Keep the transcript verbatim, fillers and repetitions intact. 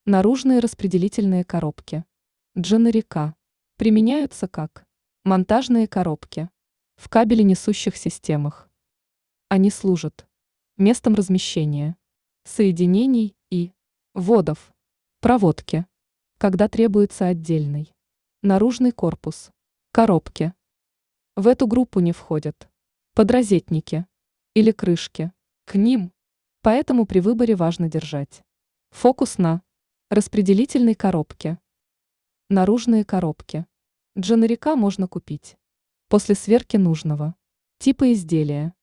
Наружные распределительные коробки. Дженерика. Применяются как монтажные коробки в кабеленесущих системах. Они служат местом размещения соединений и вводов, проводки, когда требуется отдельный наружный корпус коробки. В эту группу не входят подрозетники или крышки к ним, поэтому при выборе важно держать фокус на распределительной коробке. Наружные коробки. Дженерика можно купить после сверки нужного типа изделия.